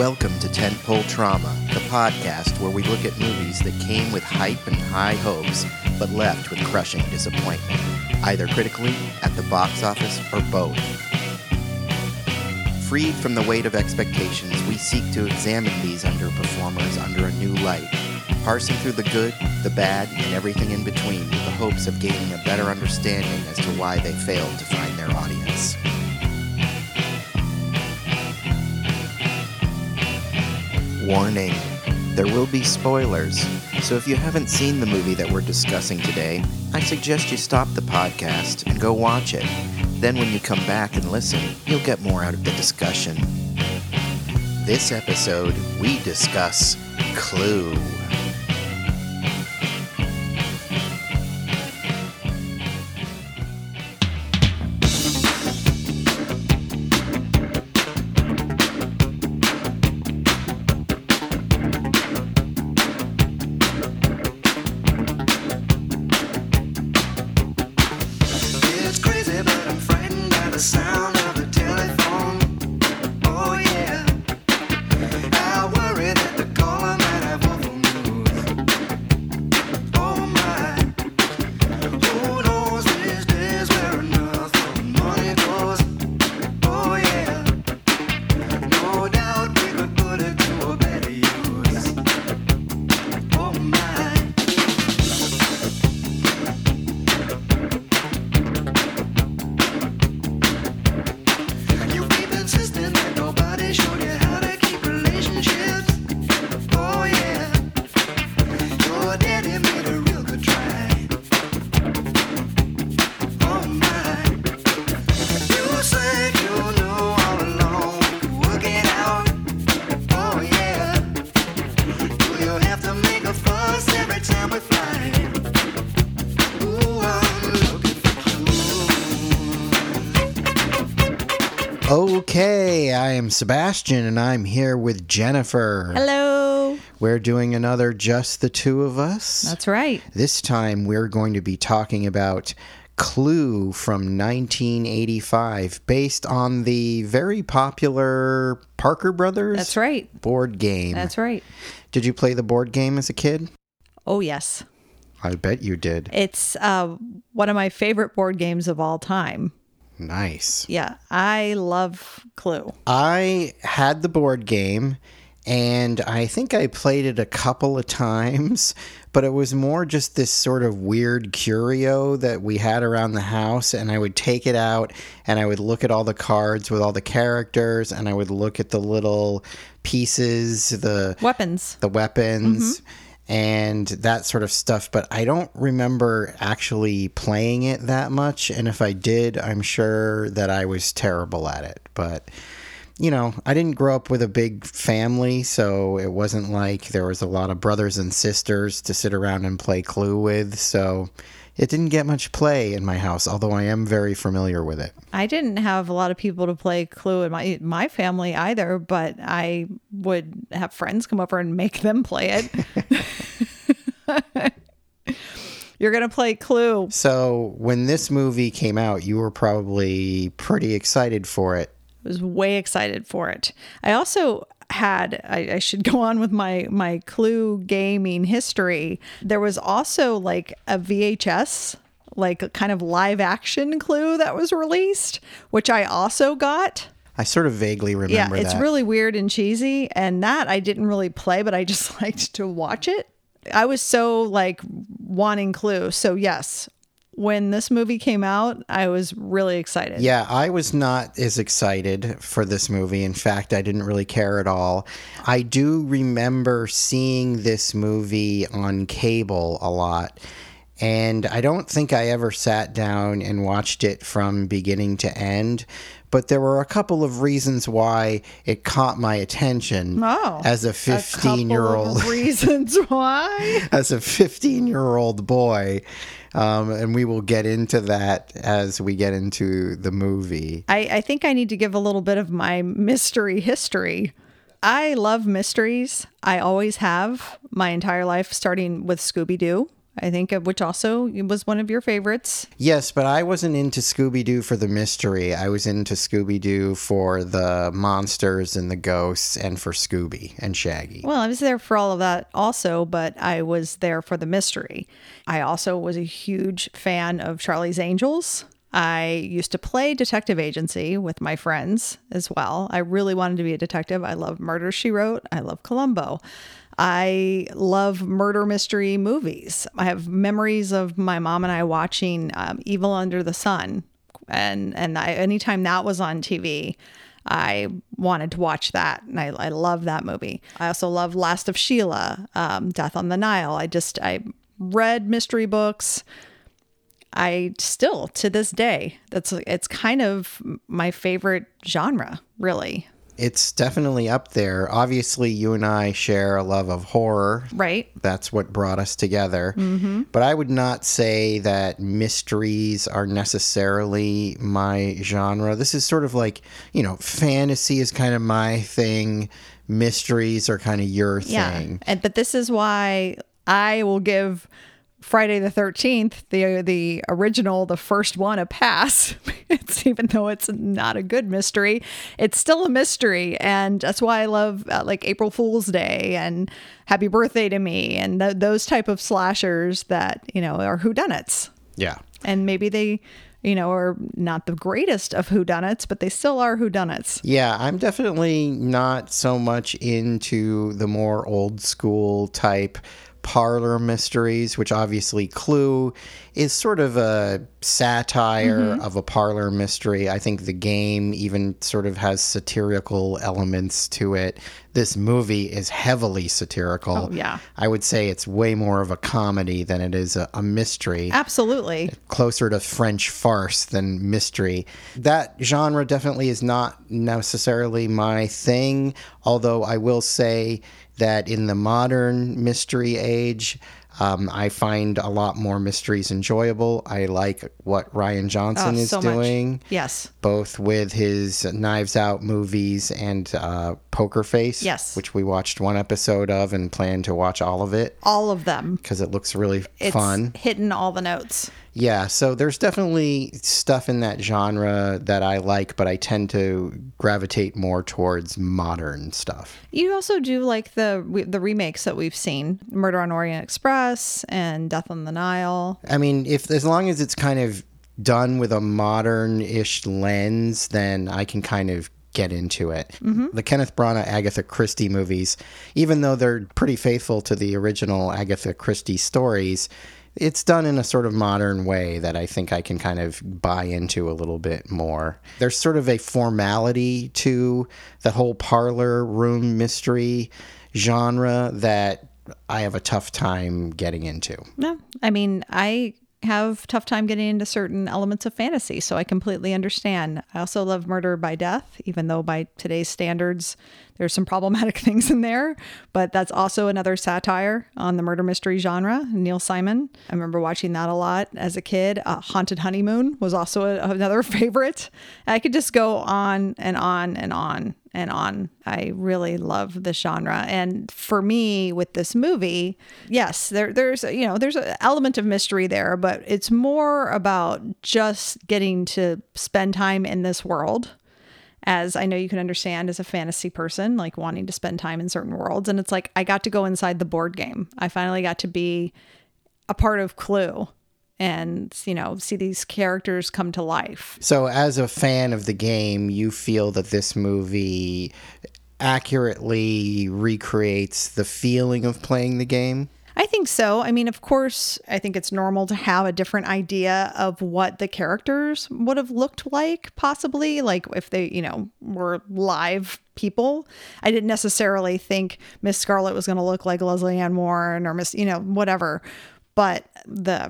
Welcome to Tentpole Trauma, the podcast where we look at movies that came with hype and high hopes, but left with crushing disappointment, either critically, at the box office, or both. Freed from the weight of expectations, we seek to examine these underperformers under a new light, parsing through the good, the bad, and everything in between with the hopes of gaining a better understanding as to why they failed to find their audience. Warning, there will be spoilers, so if you haven't seen the movie that we're discussing today, I suggest you stop the podcast and go watch it. Then when you come back and listen, you'll get more out of the discussion. This episode, we discuss Clue. Okay, I am Sebastian, and I'm here with Jennifer. Hello. We're doing another Just the Two of Us. That's right. This time we're going to be talking about Clue from 1985, based on the very popular Parker Brothers That's right. board game. That's right. Did you play the board game as a kid? Oh, yes. I bet you did. It's one of my favorite board games of all time. Nice. Yeah, I love Clue. I had the board game, and I think I played it a couple of times, but it was more just this sort of weird curio that we had around the house, and I would take it out, and I would look at all the cards with all the characters, and I would look at the little pieces, the weapons, and that sort of stuff, but I don't remember actually playing it that much, and if I did, I'm sure that I was terrible at it. But, you know, I didn't grow up with a big family, so it wasn't like there was a lot of brothers and sisters to sit around and play Clue with, so it didn't get much play in my house, although I am very familiar with it. I didn't have a lot of people to play Clue in my family either, but I would have friends come over and make them play it. You're going to play Clue. So when this movie came out, you were probably pretty excited for it. I was way excited for it. I also had, I should go on with my Clue gaming history. There was also like a VHS, like a kind of live action Clue that was released, which I also got. I sort of vaguely remember that. Yeah, it's really weird and cheesy. And that I didn't really play, but I just liked to watch it. I was so like wanting Clue. So yes, when this movie came out, I was really excited. Yeah, I was not as excited for this movie. In fact, I didn't really care at all. I do remember seeing this movie on cable a lot, and I don't think I ever sat down and watched it from beginning to end. But there were a couple of reasons why it caught my attention as a 15-year-old. Reasons why? As a 15-year-old boy. And we will get into that as we get into the movie. I think I need to give a little bit of my mystery history. I love mysteries. I always have my entire life, starting with Scooby-Doo. I think, which also was one of your favorites. Yes, but I wasn't into Scooby-Doo for the mystery. I was into Scooby-Doo for the monsters and the ghosts and for Scooby and Shaggy. Well, I was there for all of that also, but I was there for the mystery. I also was a huge fan of Charlie's Angels. I used to play detective agency with my friends as well. I really wanted to be a detective. I love Murder, She Wrote. I love Columbo. I love murder mystery movies. I have memories of my mom and I watching Evil Under the Sun. Anytime that was on TV, I wanted to watch that. And I love that movie. I also love Last of Sheila, Death on the Nile. I read mystery books. I still, to this day, it's kind of my favorite genre, really. It's definitely up there. Obviously, you and I share a love of horror. Right. That's what brought us together. Mm-hmm. But I would not say that mysteries are necessarily my genre. This is sort of like, fantasy is kind of my thing. Mysteries are kind of your thing. But this is why I will give Friday the 13th, the original, the first one, a pass. It's, even though it's not a good mystery, it's still a mystery. And that's why I love like April Fool's Day and Happy Birthday to Me and those type of slashers that, are whodunits. Yeah. And maybe they, are not the greatest of whodunits, but they still are whodunits. Yeah, I'm definitely not so much into the more old school type parlor mysteries, which obviously Clue is sort of a satire of a parlor mystery. I think the game even sort of has satirical elements to it. This movie is heavily satirical. Oh, yeah. I would say it's way more of a comedy than it is a mystery. Absolutely. Closer to French farce than mystery. That genre definitely is not necessarily my thing, although I will say that in the modern mystery age, I find a lot more mysteries enjoyable. I like what Rian Johnson is doing. Yes. Both with his Knives Out movies and Poker Face. Yes. Which we watched one episode of and plan to watch all of it. All of them. Because it looks really fun. It's hitting all the notes. Yeah, so there's definitely stuff in that genre that I like, but I tend to gravitate more towards modern stuff. You also do like the remakes that we've seen, Murder on Orient Express and Death on the Nile. I mean, as long as it's kind of done with a modern-ish lens, then I can kind of get into it. Mm-hmm. The Kenneth Branagh Agatha Christie movies, even though they're pretty faithful to the original Agatha Christie stories, it's done in a sort of modern way that I think I can kind of buy into a little bit more. There's sort of a formality to the whole parlor room mystery genre that I have a tough time getting into. No, I mean, I have tough time getting into certain elements of fantasy, so I completely understand. I also love Murder by Death, even though by today's standards, there's some problematic things in there, but that's also another satire on the murder mystery genre, Neil Simon. I remember watching that a lot as a kid. Haunted Honeymoon was also another favorite. I could just go on and on and on and on. I really love the genre. And for me with this movie, yes, there's an element of mystery there, but it's more about just getting to spend time in this world. As I know you can understand as a fantasy person, like wanting to spend time in certain worlds. And it's like, I got to go inside the board game. I finally got to be a part of Clue and, see these characters come to life. So as a fan of the game, you feel that this movie accurately recreates the feeling of playing the game? I think so. I mean, of course, I think it's normal to have a different idea of what the characters would have looked like, possibly, like if they, were live people. I didn't necessarily think Miss Scarlet was going to look like Leslie Ann Warren or Miss, whatever. But the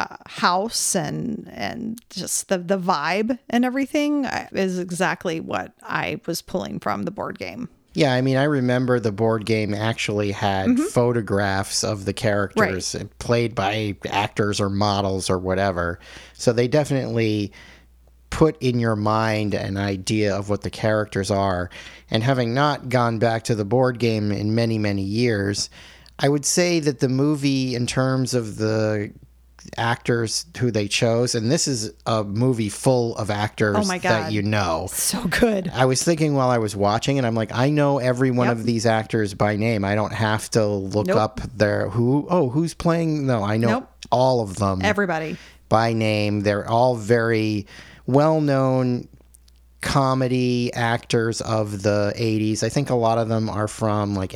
house and just the vibe and everything is exactly what I was pulling from the board game. Yeah, I mean, I remember the board game actually had photographs of the characters played by actors or models or whatever. So they definitely put in your mind an idea of what the characters are. And having not gone back to the board game in many, many years, I would say that the movie, in terms of the actors who they chose, and this is a movie full of actors Oh my God. that you know. So good. I was thinking while I was watching, and I'm like, I know every one Yep. of these actors by name. I don't have to look Nope. up who's playing. No, I know Nope. all of them Everybody. by name. They're all very well-known comedy actors of the 80s. I think a lot of them are from like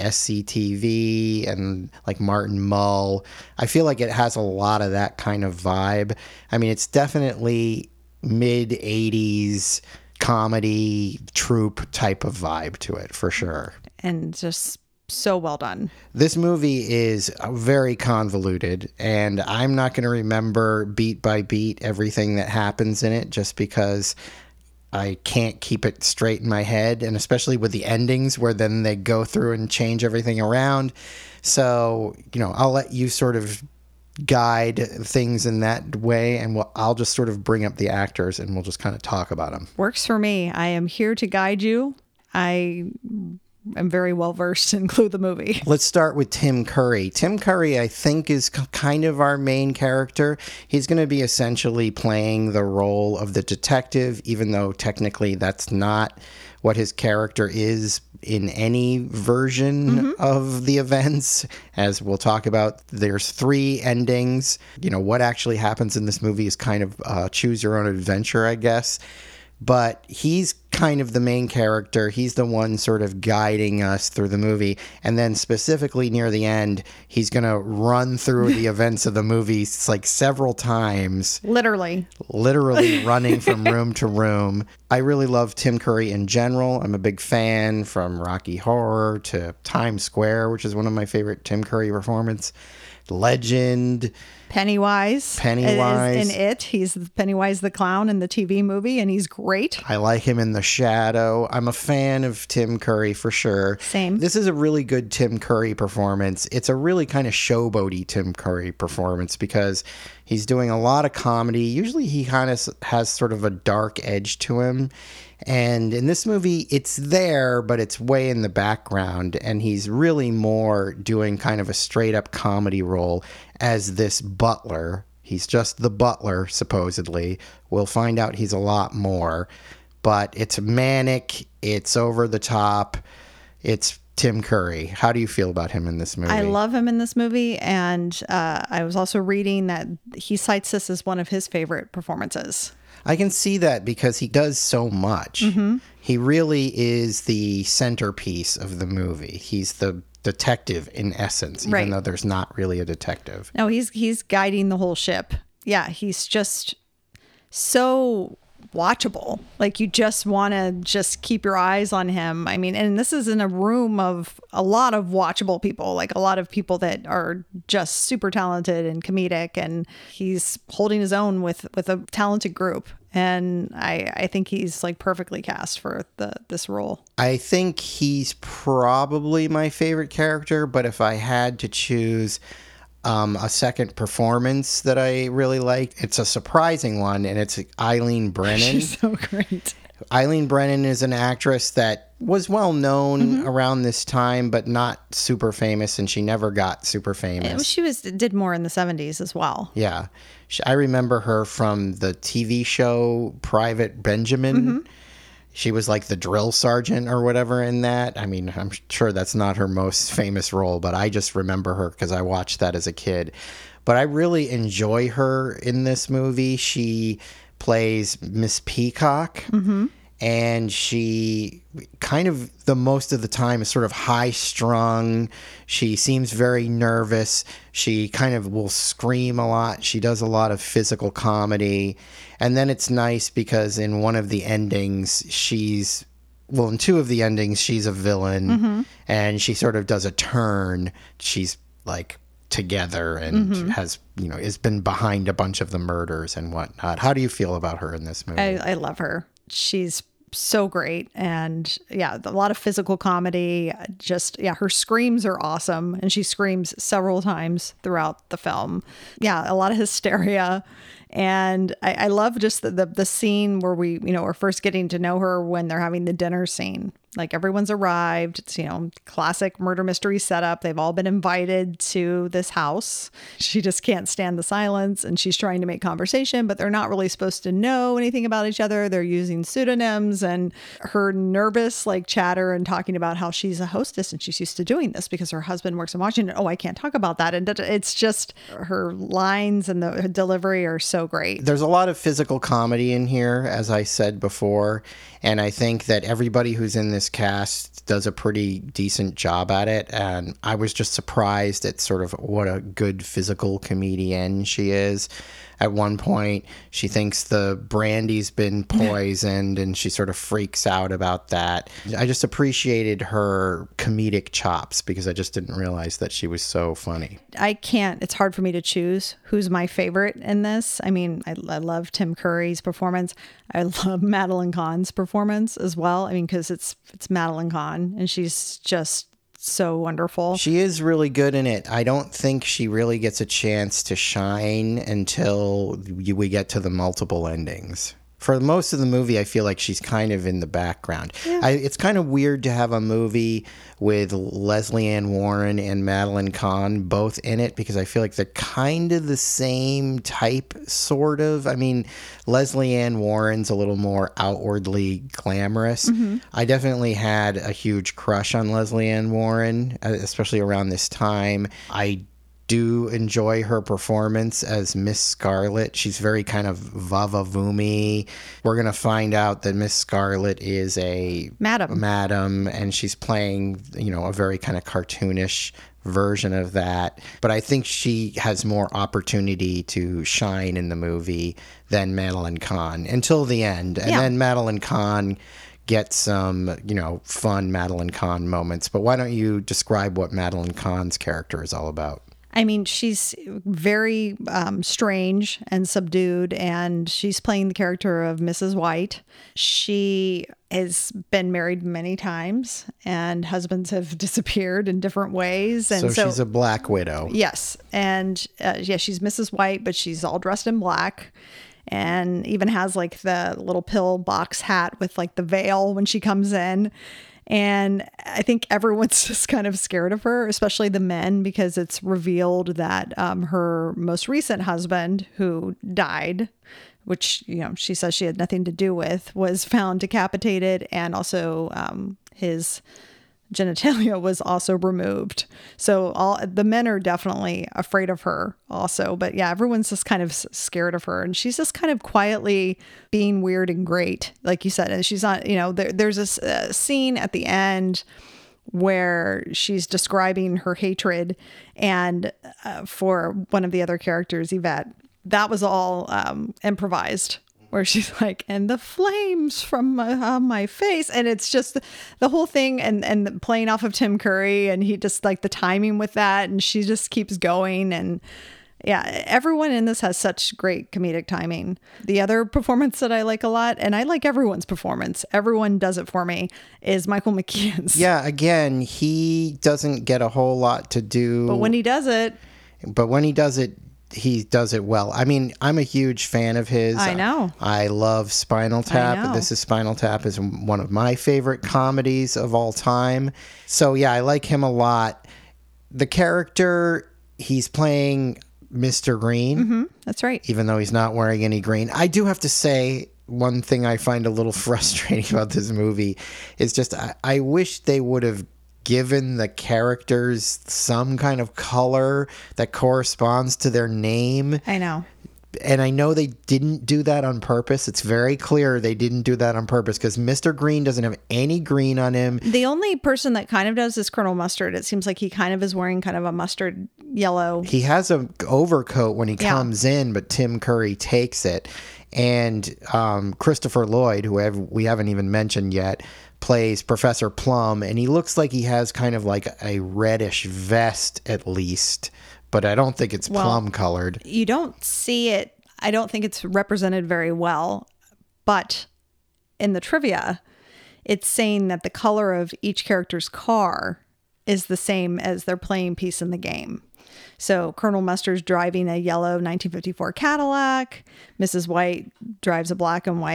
SCTV and like Martin Mull. I feel like it has a lot of that kind of vibe. I mean, it's definitely mid 80s comedy troupe type of vibe to it for sure. And just so well done. This movie is very convoluted, and I'm not going to remember beat by beat everything that happens in it just because I can't keep it straight in my head, and especially with the endings where then they go through and change everything around. So, I'll let you sort of guide things in that way, and I'll just sort of bring up the actors and we'll just kind of talk about them. Works for me. I am here to guide you. I am very well versed in Clue the movie. Let's start with Tim Curry. Tim Curry, I think, is kind of our main character. He's going to be essentially playing the role of the detective, even though technically that's not what his character is in any version of the events. As we'll talk about, there's 3 endings. What actually happens in this movie is kind of choose your own adventure, I guess. But he's kind of the main character. He's the one sort of guiding us through the movie. And then specifically near the end, he's going to run through the events of the movie like several times. Literally Running from room to room. I really love Tim Curry in general. I'm a big fan, from Rocky Horror to Times Square, which is one of my favorite Tim Curry performances. Legend. Pennywise. Is in it. He's Pennywise the clown in the TV movie, and he's great. I like him in The Shadow. I'm a fan of Tim Curry for sure. Same. This is a really good Tim Curry performance. It's a really kind of showboaty Tim Curry performance because he's doing a lot of comedy. Usually he kind of has sort of a dark edge to him. And in this movie, it's there, but it's way in the background. And he's really more doing kind of a straight up comedy role as this butler. He's just the butler, supposedly. We'll find out he's a lot more. But it's manic. It's over the top. It's Tim Curry. How do you feel about him in this movie? I love him in this movie. And I was also reading that he cites this as one of his favorite performances. I can see that because he does so much. He really is the centerpiece of the movie. He's the detective in essence, even though there's not really a detective. No, he's guiding the whole ship. Yeah, he's just so watchable. Like, you just want to just keep your eyes on him. I mean, and this is in a room of a lot of watchable people, like a lot of people that are just super talented and comedic, and he's holding his own with a talented group. And I think he's like perfectly cast for this role. I think he's probably my favorite character, but if I had to choose a second performance that I really like, it's a surprising one, and it's Eileen Brennan. She's so great. Eileen Brennan is an actress that was well known around this time, but not super famous, and she never got super famous. She did more in the 70s as well. Yeah. I remember her from the TV show Private Benjamin. She was like the drill sergeant or whatever in that. I mean, I'm sure that's not her most famous role, but I just remember her because I watched that as a kid. But I really enjoy her in this movie. She plays Miss Peacock. And she kind of, the most of the time, is sort of high strung. She seems very nervous. She kind of will scream a lot. She does a lot of physical comedy. And then it's nice because in one of the endings, in 2 of the endings, she's a villain. And she sort of does a turn. She's like together and has been behind a bunch of the murders and whatnot. How do you feel about her in this movie? I love her. She's so great. And yeah, a lot of physical comedy. Her screams are awesome. And she screams several times throughout the film. Yeah, a lot of hysteria. And I love just the scene where we're first getting to know her when they're having the dinner scene. Like everyone's arrived. It's, classic murder mystery setup. They've all been invited to this house. She just can't stand the silence and she's trying to make conversation, but they're not really supposed to know anything about each other. They're using pseudonyms, and her nervous like chatter and talking about how she's a hostess and she's used to doing this because her husband works in Washington. Oh, I can't talk about that. And it's just her lines and the delivery are so great. There's a lot of physical comedy in here, as I said before. And I think that everybody who's in this cast does a pretty decent job at it. And I was just surprised at sort of what a good physical comedian she is. At one point, she thinks the brandy's been poisoned and she sort of freaks out about that. I just appreciated her comedic chops because I just didn't realize that she was so funny. It's hard for me to choose who's my favorite in this. I mean, I love Tim Curry's performance. I love Madeline Kahn's performance as well. I mean, because it's Madeline Kahn and she's just so wonderful. She is really good in it. I don't think she really gets a chance to shine until we get to the multiple endings. For most of the movie, I feel like she's kind of in the background. Yeah. It's kind of weird to have a movie with Leslie Ann Warren and Madeline Kahn both in it because I feel like they're kind of the same type, sort of. I mean, Leslie Ann Warren's a little more outwardly glamorous. Mm-hmm. I definitely had a huge crush on Leslie Ann Warren, especially around this time. I do enjoy her performance as Miss Scarlet. She's very kind of vavavoom-y. We're going to find out that Miss Scarlet is a madam, and she's playing, a very kind of cartoonish version of that. But I think she has more opportunity to shine in the movie than Madeline Kahn until the end. And then Madeline Kahn gets some, fun Madeline Kahn moments. But why don't you describe what Madeline Kahn's character is all about? I mean, she's very strange and subdued, and she's playing the character of Mrs. White. She has been married many times, and husbands have disappeared in different ways. And so she's a black widow. Yes. And she's Mrs. White, but she's all dressed in black. And even has like the little pill box hat with like the veil when she comes in. And I think everyone's just kind of scared of her, especially the men, because it's revealed that her most recent husband, who died, which, she says she had nothing to do with, was found decapitated, and also his genitalia was also removed. So all the men are definitely afraid of her also. But yeah, everyone's just kind of scared of her. And she's just kind of quietly being weird and great, like you said. And she's not, there's a scene at the end where she's describing her hatred, and for one of the other characters, Yvette, that was all improvised. Where she's like, and the flames from my face. And it's just the whole thing and playing off of Tim Curry, and he just like the timing with that. And she just keeps going. And yeah, everyone in this has such great comedic timing. The other performance that I like a lot, and I like everyone's performance, everyone does it for me, is Michael McKean's. Yeah, again, he doesn't get a whole lot to do. But when he does it, he does it well. I mean, I'm a huge fan of his. I know. I love Spinal Tap. This is Spinal Tap is one of my favorite comedies of all time. So yeah, I like him a lot. The character, he's playing Mr. Green. Mm-hmm, that's right. Even though he's not wearing any green. I do have to say, one thing I find a little frustrating about this movie is just I wish they would have given the characters some kind of color that corresponds to their name. I know. And I know they didn't do that on purpose. It's very clear they didn't do that on purpose because Mr. Green doesn't have any green on him. The only person that kind of does is Colonel Mustard. It seems like he kind of is wearing kind of a mustard yellow. He has an overcoat when he comes in, but Tim Curry takes it. And Christopher Lloyd, who we haven't even mentioned yet, plays Professor Plum, and he looks like he has kind of like a reddish vest at least, but I don't think it's plum colored. You don't see it. I don't think it's represented very well, but in the trivia, it's saying that the color of each character's car is the same as their playing piece in the game. So Colonel Mustard's driving a yellow 1954 Cadillac. Mrs. White drives a black and white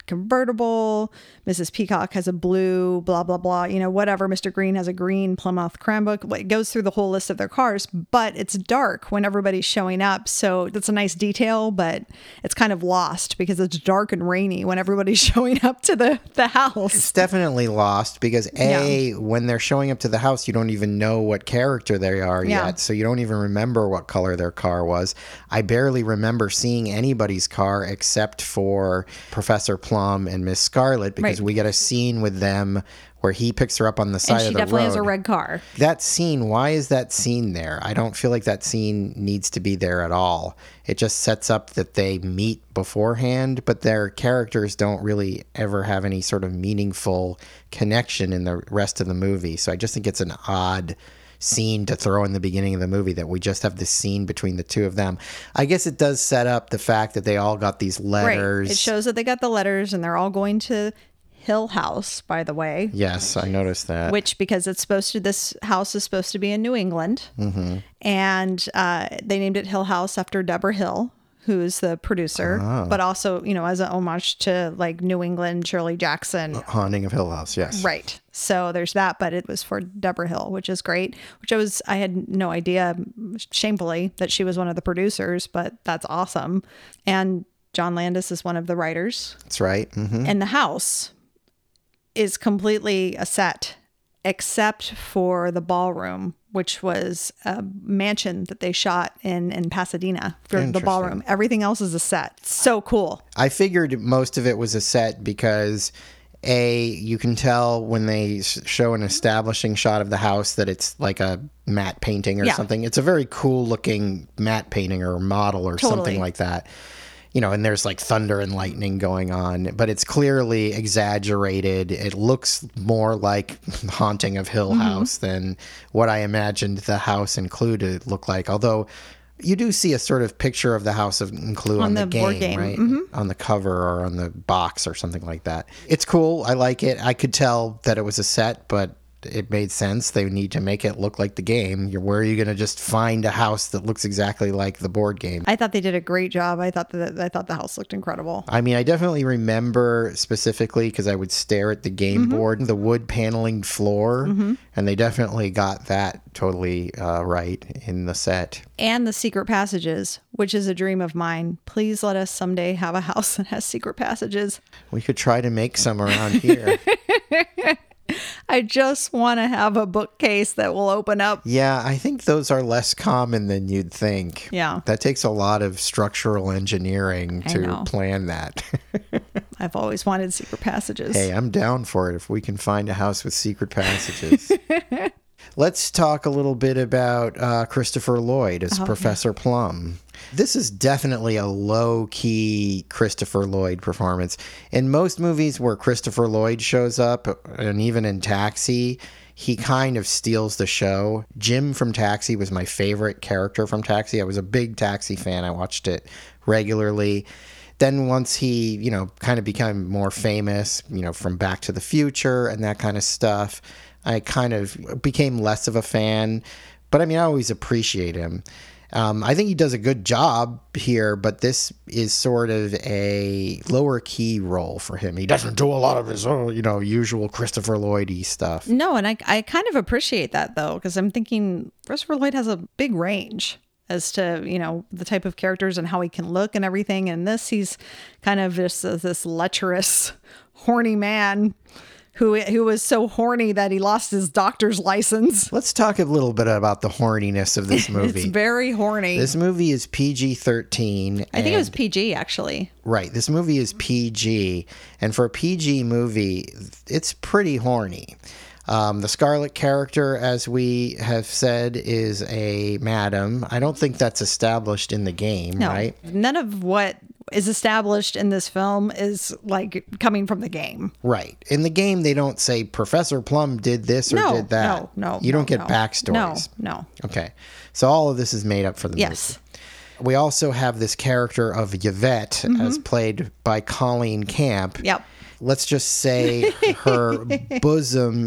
convertible. Mrs. Peacock has a blue, blah, blah, blah, whatever. Mr. Green has a green Plymouth Cranbrook. It goes through the whole list of their cars, but it's dark when everybody's showing up. So that's a nice detail, but it's kind of lost because it's dark and rainy when everybody's showing up to the house. It's definitely lost because when they're showing up to the house, you don't even know what character they are yet. So you don't even remember what color their car was. I barely remember seeing anybody's car except for Professor Plum and Miss Scarlet because we get a scene with them where he picks her up on the side of the road. And she definitely has a red car. That scene, why is that scene there? I don't feel like that scene needs to be there at all. It just sets up that they meet beforehand, but their characters don't really ever have any sort of meaningful connection in the rest of the movie. So I just think it's an odd scene to throw in the beginning of the movie that we just have this scene between the two of them. I guess it does set up the fact that they all got these letters. Right. It shows that they got the letters and they're all going to Hill House, by the way. Yes, I noticed that. Which, because this house is supposed to be in New England. Mm-hmm. And they named it Hill House after Deborah Hill, who's the producer, but also, as an homage to like New England, Shirley Jackson. Haunting of Hill House, yes. Right. So there's that, but it was for Deborah Hill, which is great, I had no idea, shamefully, that she was one of the producers, but that's awesome. And John Landis is one of the writers. That's right. Mm-hmm. And the house is completely a set, except for the ballroom, which was a mansion that they shot in Pasadena for the ballroom. Everything else is a set. So cool. I figured most of it was a set because you can tell when they show an establishing shot of the house that it's like a matte painting or something. It's a very cool looking matte painting or model or something like that. And there's like thunder and lightning going on, but it's clearly exaggerated. It looks more like Haunting of Hill House than what I imagined the house in Clue to look like. Although you do see a sort of picture of the house in Clue on the board game, right? Mm-hmm. On the cover or on the box or something like that. It's cool. I like it. I could tell that it was a set, but it made sense. They need to make it look like the game. Where are you going to just find a house that looks exactly like the board game? I thought they did a great job. I thought the house looked incredible. I mean, I definitely remember specifically because I would stare at the game board, the wood paneling floor, and they definitely got that totally right in the set. And the secret passages, which is a dream of mine. Please let us someday have a house that has secret passages. We could try to make some around here. I just want to have a bookcase that will open up. Yeah, I think those are less common than you'd think. Yeah. That takes a lot of structural engineering to plan that. I've always wanted secret passages. Hey, I'm down for it if we can find a house with secret passages. Let's talk a little bit about Christopher Lloyd as Professor Plum. This is definitely a low-key Christopher Lloyd performance. In most movies where Christopher Lloyd shows up, and even in Taxi, he kind of steals the show. Jim from Taxi was my favorite character from Taxi. I was a big Taxi fan. I watched it regularly. Then once he, kind of became more famous, from Back to the Future and that kind of stuff, I kind of became less of a fan. But, I always appreciate him. I think he does a good job here, but this is sort of a lower key role for him. He doesn't do a lot of his own, usual Christopher Lloyd-y stuff. No, and I kind of appreciate that, though, because I'm thinking Christopher Lloyd has a big range as to, the type of characters and how he can look and everything. And he's kind of just this lecherous, horny man who was so horny that he lost his doctor's license. Let's talk a little bit about the horniness of this movie. It's very horny. This movie is PG-13. I think it was PG, actually. Right. This movie is PG. And for a PG movie, it's pretty horny. The Scarlet character, as we have said, is a madam. I don't think that's established in the game, right? None of what is established in this film is like coming from the game. Right. In the game, they don't say Professor Plum did this or did that. No. You don't get backstories. No. Okay. So all of this is made up for the movie. Yes. We also have this character of Yvette as played by Colleen Camp. Yep. Let's just say her bosom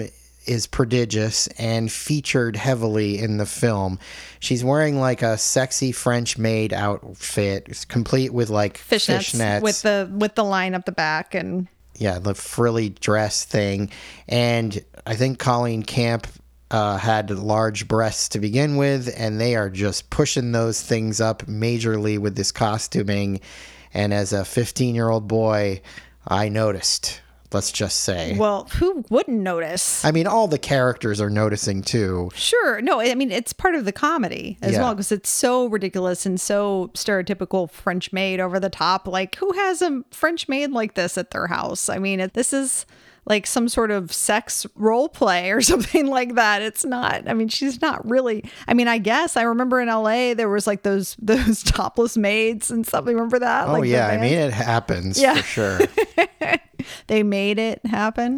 is prodigious and featured heavily in the film. She's wearing like a sexy French maid outfit, it's complete with like fishnets with the line up the back, and yeah, the frilly dress thing. And I think Colleen Camp had large breasts to begin with, and they are just pushing those things up majorly with this costuming. And as a 15-year-old boy, I noticed. Let's just say. Well, who wouldn't notice? I mean, all the characters are noticing too. Sure. No, I mean, it's part of the comedy as well, because it's so ridiculous and so stereotypical French maid, over the top. Like, who has a French maid like this at their house? I mean, this is like some sort of sex role play or something like that. It's not, I mean, she's not really, I mean, I guess I remember in LA, there was like those topless maids and stuff. Remember that? Oh, like yeah. I mean, it happens for sure. They made it happen.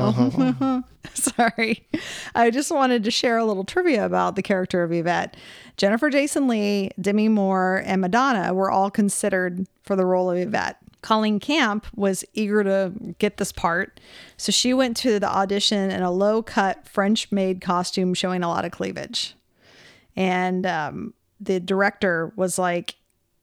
Oh. Sorry. I just wanted to share a little trivia about the character of Yvette. Jennifer Jason Leigh, Demi Moore, and Madonna were all considered for the role of Yvette. Colleen Camp was eager to get this part, so she went to the audition in a low-cut French-made costume showing a lot of cleavage. And the director was like,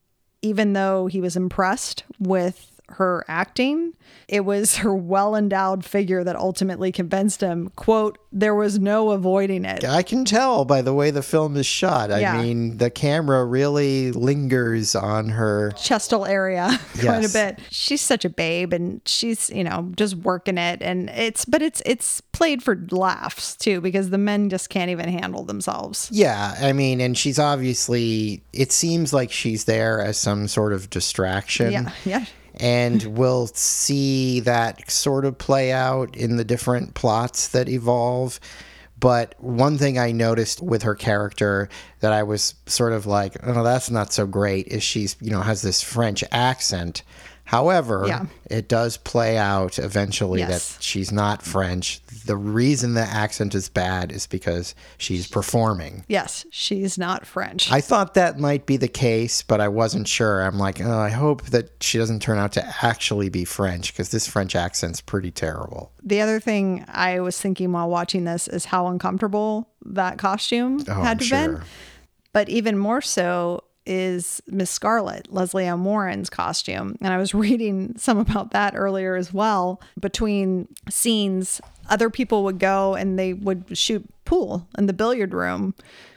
even though he was impressed with her acting, it was her well-endowed figure that ultimately convinced him, quote, there was no avoiding it. I can tell by the way the film is shot. I mean, the camera really lingers on her chestal area quite a bit. She's such a babe, and she's, you know, just working it. And it's played for laughs too, because the men just can't even handle themselves. Yeah. I mean, and she's obviously, it seems like she's there as some sort of distraction. Yeah. Yeah. And we'll see that sort of play out in the different plots that evolve. But one thing I noticed with her character that I was sort of like, oh, that's not so great, is she's, you know, has this French accent. However, it does play out eventually that she's not French. The reason the accent is bad is because she's performing. Yes, she's not French. I thought that might be the case, but I wasn't sure. I'm like, oh, I hope that she doesn't turn out to actually be French, because this French accent's pretty terrible. The other thing I was thinking while watching this is how uncomfortable that costume had to have been. But even more so is Miss Scarlet, Leslie Ann Warren's costume. And I was reading some about that earlier as well. Between scenes, other people would go and they would shoot pool in the billiard room,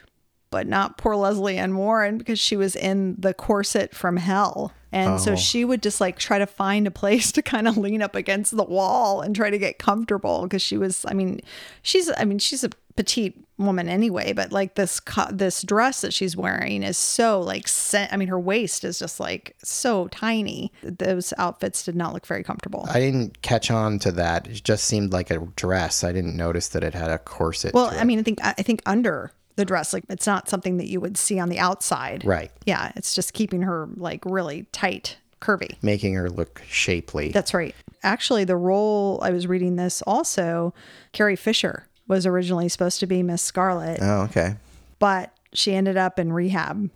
but not poor Leslie Ann Warren, because she was in the corset from hell. And so she would just like try to find a place to kind of lean up against the wall and try to get comfortable, because she was, she's a petite woman anyway, but like this dress that she's wearing is so like, her waist is just like so tiny. Those outfits did not look very comfortable. I didn't catch on to that. It just seemed like a dress. I didn't notice that it had a corset. Well, I think under the dress, like, it's not something that you would see on the outside. Right. Yeah. It's just keeping her like really tight, curvy. Making her look shapely. That's right. Actually, the role, I was reading this also, Carrie Fisher was originally supposed to be Miss Scarlet. Oh, okay. But she ended up in rehab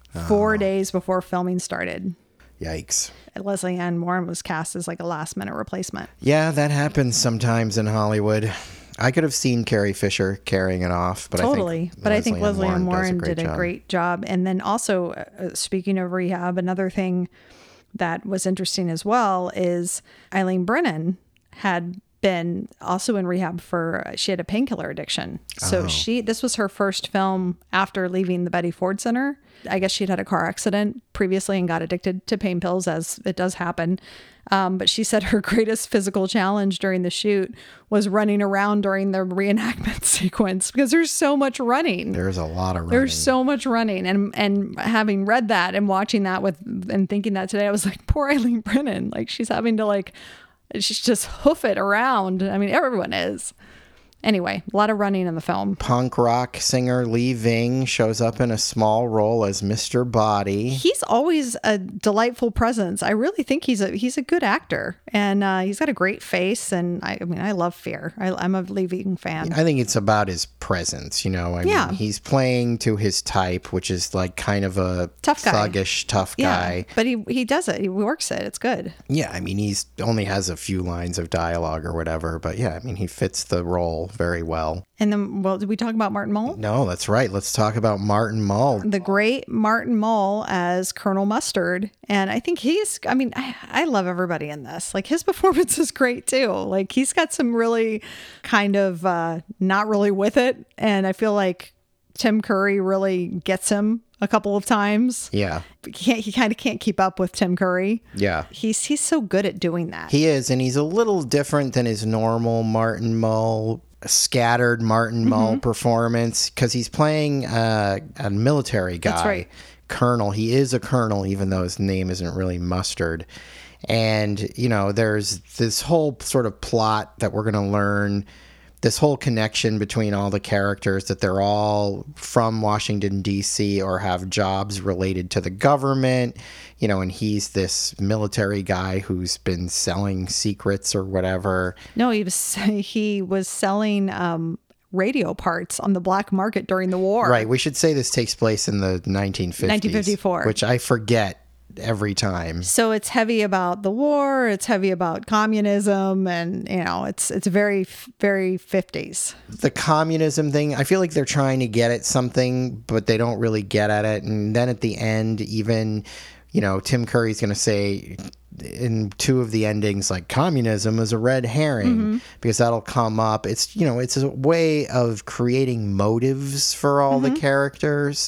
4 days before filming started. Yikes. Leslie Ann Warren was cast as like a last minute replacement. Yeah, that happens sometimes in Hollywood. I could have seen Carrie Fisher carrying it off, but I think Leslie Ann Warren did a great job. And then also, speaking of rehab, another thing that was interesting as well is Eileen Brennan had been also in rehab she had a painkiller addiction. So this was her first film after leaving the Betty Ford Center. I guess she'd had a car accident previously and got addicted to pain pills, as it does happen. But she said her greatest physical challenge during the shoot was running around during the reenactment sequence, because there's so much running. There's a lot of running. There's so much running. And having read that and watching that and thinking that today, I was like, poor Eileen Brennan. Like, she's having to she's just hoof it around. I mean, everyone is. Anyway, a lot of running in the film. Punk rock singer Lee Ving shows up in a small role as Mr. Body. He's always a delightful presence. I really think he's a good actor, and he's got a great face. And I love Fear. I'm a Lee Ving fan. I think it's about his presence. You know, I mean, he's playing to his type, which is like kind of a tough guy. Thuggish, tough guy. But he does it. He works it. It's good. Yeah, I mean, he's only has a few lines of dialogue or whatever, but yeah, I mean, he fits the role very well. And then, well, did we talk about Martin Mull? No, that's right. Let's talk about Martin Mull. The great Martin Mull as Colonel Mustard. And I think I love everybody in this. Like, his performance is great too. Like, he's got some really kind of not really with it. And I feel like Tim Curry really gets him a couple of times. Yeah. He kind of can't keep up with Tim Curry. Yeah. He's so good at doing that. He is, and he's a little different than his normal Martin Mull, scattered Martin Mull performance, because he's playing a military guy. That's right. Colonel. He is a colonel, even though his name isn't really Mustard. And, you know, there's this whole sort of plot that we're going to learn, this whole connection between all the characters, that they're all from Washington, D.C. or have jobs related to the government, you know, and he's this military guy who's been selling secrets or whatever. No, he was selling radio parts on the black market during the war. Right. We should say this takes place in the 1950s. 1954. Which I forget every time. So it's heavy about the war, it's heavy about communism, and, you know, it's very, very 50s. The communism thing, I feel like they're trying to get at something, but they don't really get at it. And then at the end, even, you know, Tim Curry's going to say in two of the endings, like, communism is a red herring, because that'll come up. It's, you know, it's a way of creating motives for all the characters.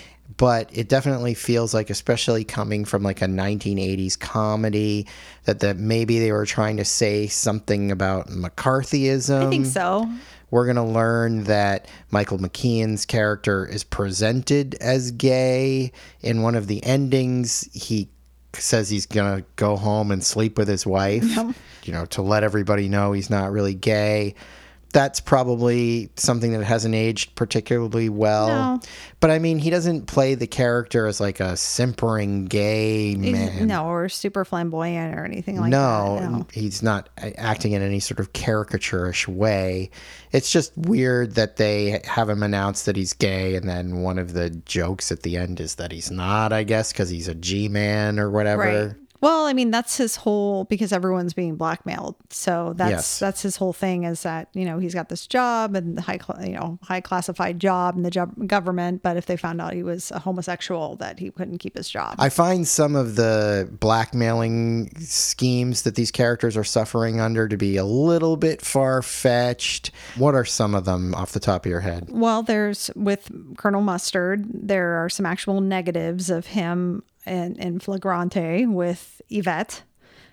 But it definitely feels like, especially coming from like a 1980s comedy, that maybe they were trying to say something about McCarthyism. I think so. We're going to learn that Michael McKean's character is presented as gay. In one of the endings, he says he's going to go home and sleep with his wife, you know, to let everybody know he's not really gay. That's probably something that hasn't aged particularly well. No. But I mean, he doesn't play the character as like a simpering gay man. No, or super flamboyant or anything like that. No, he's not acting in any sort of caricaturish way. It's just weird that they have him announce that he's gay, and then one of the jokes at the end is that he's not, I guess, because he's a G-man or whatever. Right. Well, I mean, that's his whole, because everyone's being blackmailed. So that's his whole thing, is that, you know, he's got this job and the high classified job in the government. But if they found out he was a homosexual, that he couldn't keep his job. I find some of the blackmailing schemes that these characters are suffering under to be a little bit far-fetched. What are some of them off the top of your head? Well, there's, with Colonel Mustard, there are some actual negatives of him in flagrante with Yvette,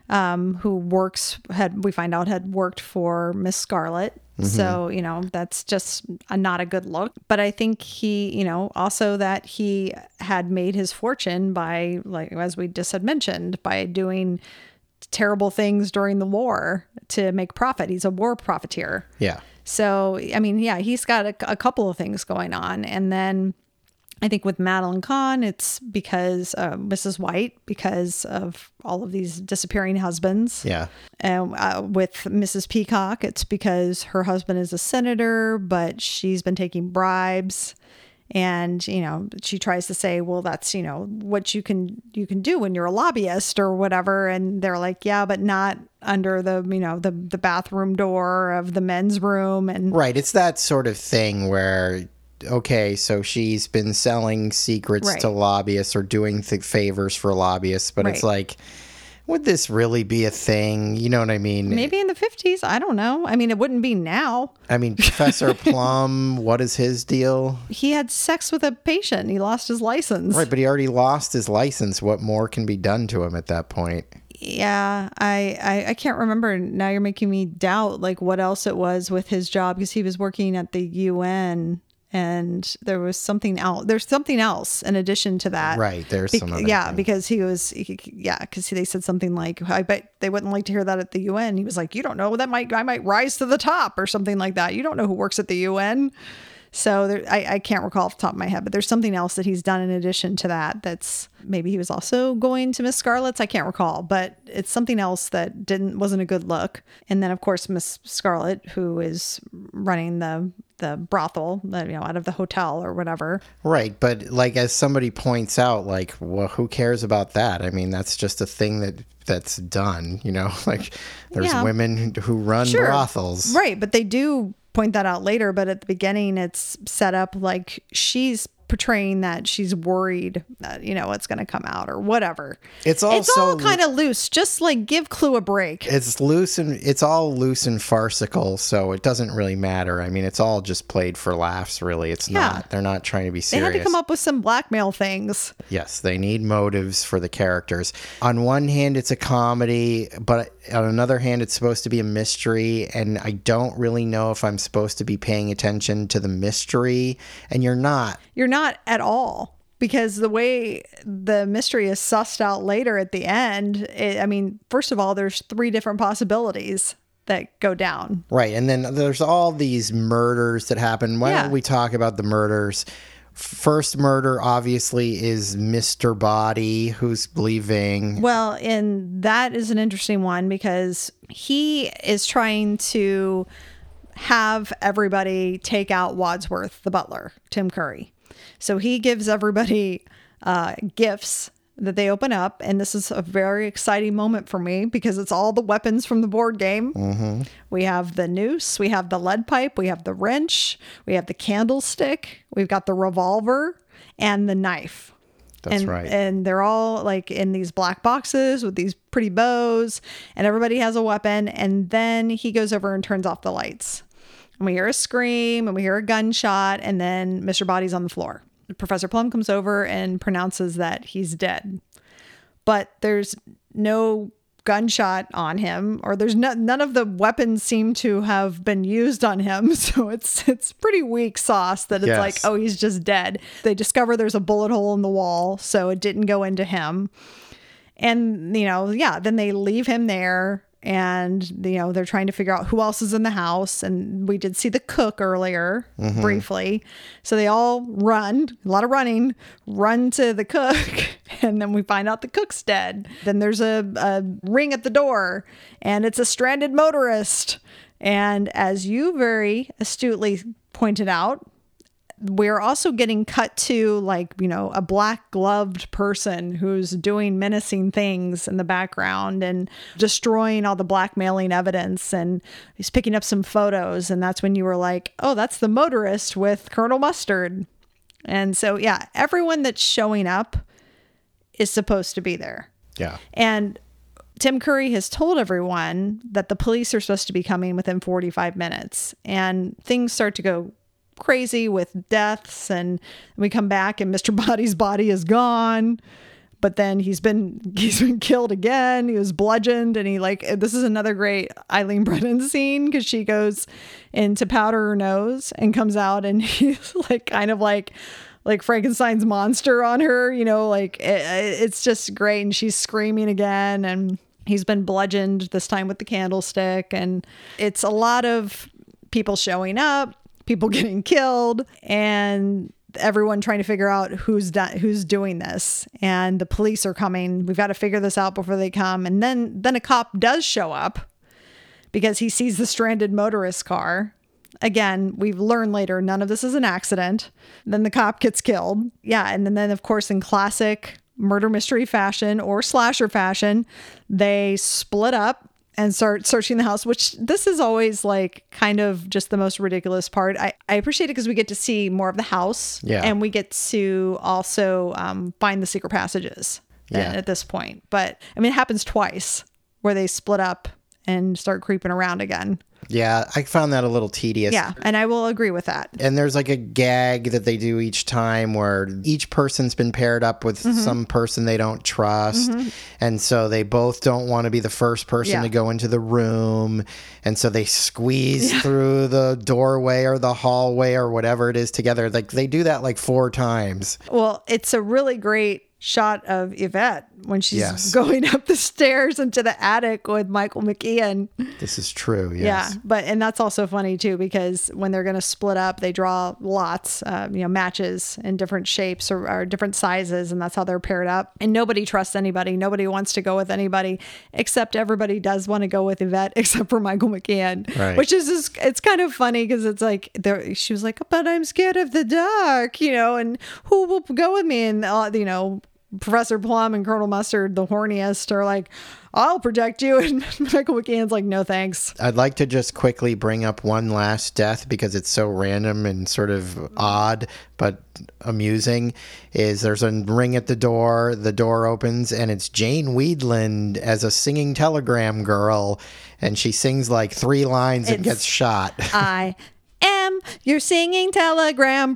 who we find out had worked for Miss Scarlet. So, you know, that's just not a good look. But I think he, you know, also that he had made his fortune by, like, as we just had mentioned, by doing terrible things during the war to make profit. He's a war profiteer. Yeah. So, I mean, yeah, he's got a couple of things going on. And then I think with Madeline Kahn, it's because Mrs. White, because of all of these disappearing husbands. Yeah. And with Mrs. Peacock, it's because her husband is a senator, but she's been taking bribes. And, you know, she tries to say, well, that's, you know, what you can do when you're a lobbyist or whatever. And they're like, yeah, but not under the, you know, the bathroom door of the men's room. And right. It's that sort of thing where, okay, so she's been selling secrets to lobbyists or doing favors for lobbyists, but it's like, would this really be a thing? You know what I mean? Maybe in the 50s. I don't know. I mean, it wouldn't be now. I mean, Professor Plum, what is his deal? He had sex with a patient. He lost his license. Right, but he already lost his license. What more can be done to him at that point? Yeah, I can't remember. Now you're making me doubt, like, what else it was with his job, because he was working at the UN. And there was something else. There's something else in addition to that. Right. There's some other yeah, thing. because because they said something like, I bet they wouldn't like to hear that at the UN. He was like, you don't know, I might rise to the top or something like that. You don't know who works at the UN. So I can't recall off the top of my head, but there's something else that he's done in addition to that. That's maybe he was also going to Miss Scarlet's. I can't recall, but it's something else that wasn't a good look. And then of course, Miss Scarlet, who is running the brothel, out of the hotel or whatever. Right. But like, as somebody points out, like, well, who cares about that? I mean, that's just a thing that's done, like there's women who run brothels. Right. But they do point that out later, but at the beginning it's set up like she's portraying that she's worried that, it's going to come out or whatever. It's all kind of loose. Just like give Clue a break. It's loose and it's all loose and farcical, so it doesn't really matter. I mean, it's all just played for laughs, really. It's not. They're not trying to be serious. They had to come up with some blackmail things. Yes, they need motives for the characters. On one hand, it's a comedy, but on another hand, it's supposed to be a mystery, and I don't really know if I'm supposed to be paying attention to the mystery, and you're not. You're not at all, because the way the mystery is sussed out later at the end, first of all, there's 3 different possibilities that go down. Right, and then there's all these murders that happen. Why don't we talk about the murders? First murder, obviously, is Mr. Body, who's leaving. Well, and that is an interesting one because he is trying to have everybody take out Wadsworth, the butler, Tim Curry. So he gives everybody gifts that they open up. And this is a very exciting moment for me because it's all the weapons from the board game. Mm-hmm. We have the noose, we have the lead pipe, we have the wrench, we have the candlestick, we've got the revolver and the knife. That's right. And they're all like in these black boxes with these pretty bows, and everybody has a weapon. And then he goes over and turns off the lights. And we hear a scream and we hear a gunshot, and then Mr. Body's on the floor. Professor Plum comes over and pronounces that he's dead. But there's no gunshot on him, or there's none of the weapons seem to have been used on him. So it's pretty weak sauce that it's like, oh, he's just dead. They discover there's a bullet hole in the wall, so it didn't go into him. And, then they leave him there. And, they're trying to figure out who else is in the house. And we did see the cook earlier, briefly. So they all run, a lot of running, run to the cook. And then we find out the cook's dead. Then there's a ring at the door, and it's a stranded motorist. And as you very astutely pointed out, we're also getting cut to a black gloved person who's doing menacing things in the background and destroying all the blackmailing evidence. And he's picking up some photos. And that's when you were like, oh, that's the motorist with Colonel Mustard. And so, everyone that's showing up is supposed to be there. Yeah. And Tim Curry has told everyone that the police are supposed to be coming within 45 minutes. And things start to go crazy with deaths, and we come back and Mr. Body's body is gone, but then he's been killed again. He was bludgeoned, and this is another great Eileen Brennan scene because she goes in to powder her nose and comes out, and he's kind of like Frankenstein's monster on her, it's just great. And she's screaming again, and he's been bludgeoned, this time with the candlestick. And it's a lot of people showing up, people getting killed, and everyone trying to figure out who's doing this. And the police are coming. We've got to figure this out before they come. And then a cop does show up because he sees the stranded motorist car. Again, we've learned later, none of this is an accident. Then the cop gets killed. Yeah. And then of course, in classic murder mystery fashion or slasher fashion, they split up and start searching the house, which this is always kind of just the most ridiculous part. I appreciate it because we get to see more of the house, and we get to also find the secret passages at this point. But it happens twice where they split up and start creeping around again. Yeah, I found that a little tedious. Yeah, and I will agree with that. And there's a gag that they do each time where each person's been paired up with some person they don't trust. And so they both don't want to be the first person to go into the room. And so they squeeze through the doorway or the hallway or whatever it is together. They do that 4 times. Well, it's a really great shot of Yvette when she's going up the stairs into the attic with Michael McKean. This is true. Yes. Yeah. And that's also funny too, because when they're going to split up, they draw lots, matches in different shapes or different sizes. And that's how they're paired up. And nobody trusts anybody. Nobody wants to go with anybody, except everybody does want to go with Yvette, except for Michael McKean, which is it's kind of funny because it's she was like, but I'm scared of the dark, and who will go with me? And, Professor Plum and Colonel Mustard, the horniest, are like, I'll protect you. And Michael McKean's like, no, thanks. I'd like to just quickly bring up one last death because it's so random and sort of odd, but amusing. Is there's a ring at the door opens, and it's Jane Weedland as a singing telegram girl, and she sings like 3 lines and gets shot. I am your singing telegram.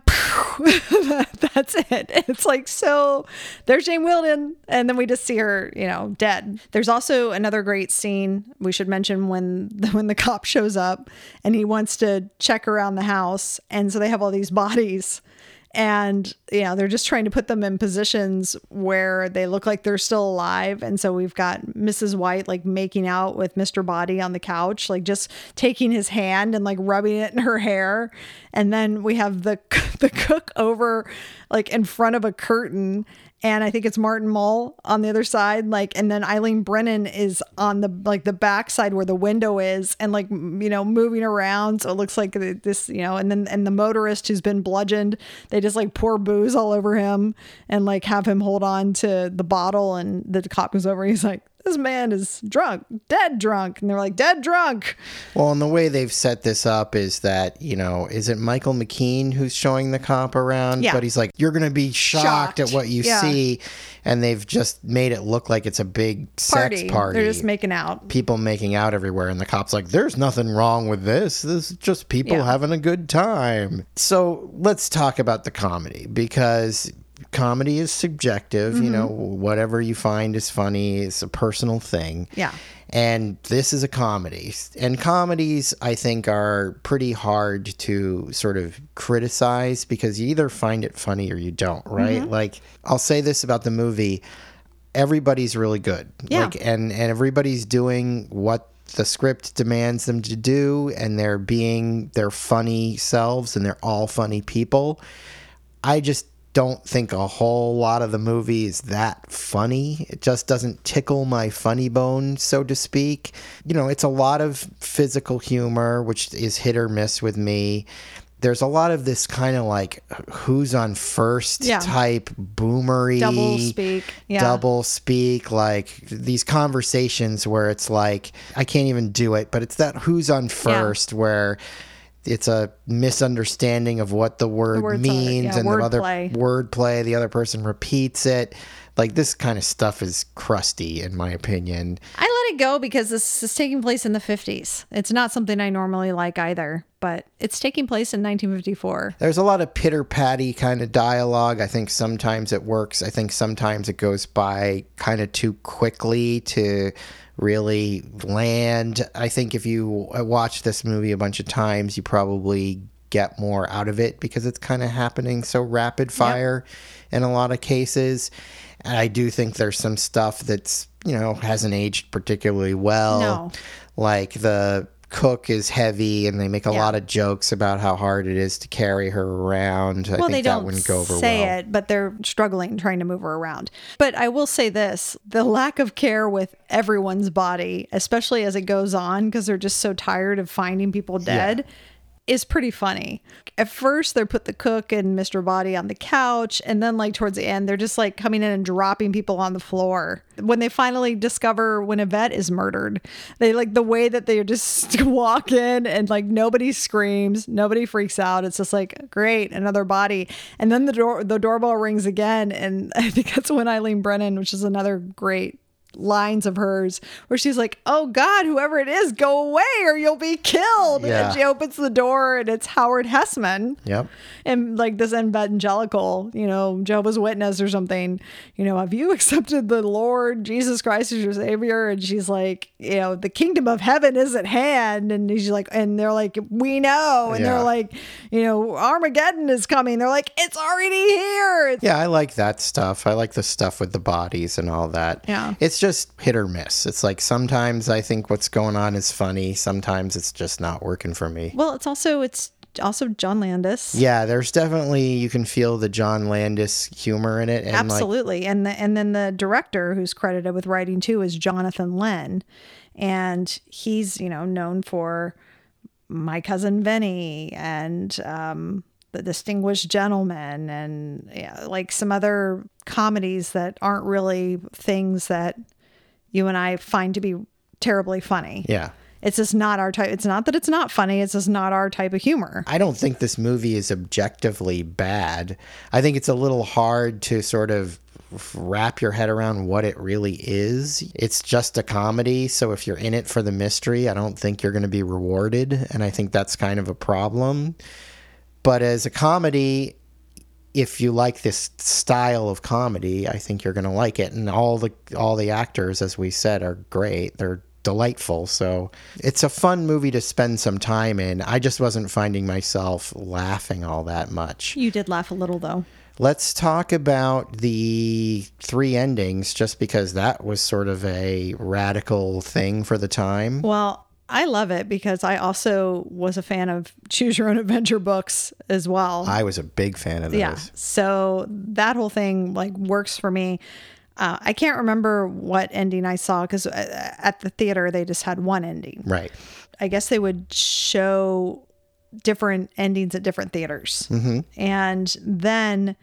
That's it. It's like, so there's Jane Weedland, and then we just see her, dead. There's also another great scene we should mention when the cop shows up and he wants to check around the house, and so they have all these bodies. And, they're just trying to put them in positions where they look like they're still alive. And so we've got Mrs. White, like, making out with Mr. Body on the couch, like just taking his hand and like rubbing it in her hair. And then we have the cook over, like, in front of a curtain. And I think it's Martin Mull on the other side, and then Eileen Brennan is on the back side where the window is, and moving around. So it looks like this, and the motorist who's been bludgeoned, they just like pour booze all over him and like have him hold on to the bottle. And the cop goes over, and he's like, this man is drunk, dead drunk. And they're like, dead drunk. Well, and the way they've set this up is that, is it Michael McKean who's showing the cop around? Yeah. But he's like, you're going to be shocked at what you see. And they've just made it look like it's a big sex party. They're just making out. People making out everywhere. And the cop's like, there's nothing wrong with this. This is just people having a good time. So let's talk about the comedy, because comedy is subjective. Whatever you find is funny is a personal thing. Yeah. And this is a comedy. And comedies, I think, are pretty hard to sort of criticize because you either find it funny or you don't, right? Mm-hmm. Like, I'll say this about the movie. Everybody's really good. Yeah. And everybody's doing what the script demands them to do, and they're being their funny selves, and they're all funny people. I just don't think a whole lot of the movie is that funny. It just doesn't tickle my funny bone, so to speak. It's a lot of physical humor, which is hit or miss with me. There's a lot of this kind of like who's on first type boomery. Double speak, like these conversations where it's like, I can't even do it, but it's that who's on first where it's a misunderstanding of what the word means, and the other person repeats it. Like, this kind of stuff is crusty, in my opinion. I let it go because this is taking place in the 50s. It's not something I normally like either, but it's taking place in 1954. There's a lot of pitter-patty kind of dialogue. I think sometimes it works. I think sometimes it goes by kind of too quickly to really land. I think if you watch this movie a bunch of times, you probably get more out of it because it's kind of happening so rapid fire in a lot of cases. And I do think there's some stuff that's, hasn't aged particularly well. No. Like the cook is heavy, and they make a lot of jokes about how hard it is to carry her around. I think that wouldn't go over well. They don't say it, but they're struggling trying to move her around. But I will say this, the lack of care with everyone's body, especially as it goes on, because they're just so tired of finding people dead, is pretty funny. At first, they put the cook and Mr. Body on the couch, and then like towards the end, they're just like coming in and dropping people on the floor. When they finally discover when Yvette is murdered, they like the way that they just walk in and like nobody screams, nobody freaks out. It's just like, great, another body. And then the doorbell rings again, and I think that's when Eileen Brennan, which is another great lines of hers, where she's like, oh God, whoever it is, go away or you'll be killed. And she opens the door, and it's Howard Hessman. Yep. And like this evangelical, Jehovah's Witness or something, have you accepted the Lord Jesus Christ as your Savior? And she's like, the kingdom of heaven is at hand. And she's like, and they're like, we know. And they're like, Armageddon is coming. They're like, it's already here. Yeah, I like that stuff. I like the stuff with the bodies and all that. Yeah. It's just hit or miss. It's like sometimes I think what's going on is funny. Sometimes it's just not working for me. Well, it's also John Landis. Yeah, there's definitely, you can feel the John Landis humor in it. And absolutely. And then the director who's credited with writing too is Jonathan Lynn. And he's, known for My Cousin Vinny and The Distinguished Gentleman, and like some other comedies that aren't really things that you and I find to be terribly funny. Yeah. It's just not our type. It's not that it's not funny. It's just not our type of humor. I don't think this movie is objectively bad. I think it's a little hard to sort of wrap your head around what it really is. It's just a comedy, so if you're in it for the mystery, I don't think you're going to be rewarded, and I think that's kind of a problem. But as a comedy, if you like this style of comedy, I think you're going to like it. And all the actors, as we said, are great. They're delightful. So it's a fun movie to spend some time in. I just wasn't finding myself laughing all that much. You did laugh a little, though. Let's talk about the 3 endings, just because that was sort of a radical thing for the time. Well, I love it because I also was a fan of Choose Your Own Adventure books as well. I was a big fan of those. Yeah. So that whole thing like works for me. I can't remember what ending I saw because at the theater, they just had one ending. Right. I guess they would show different endings at different theaters. Mm-hmm. And then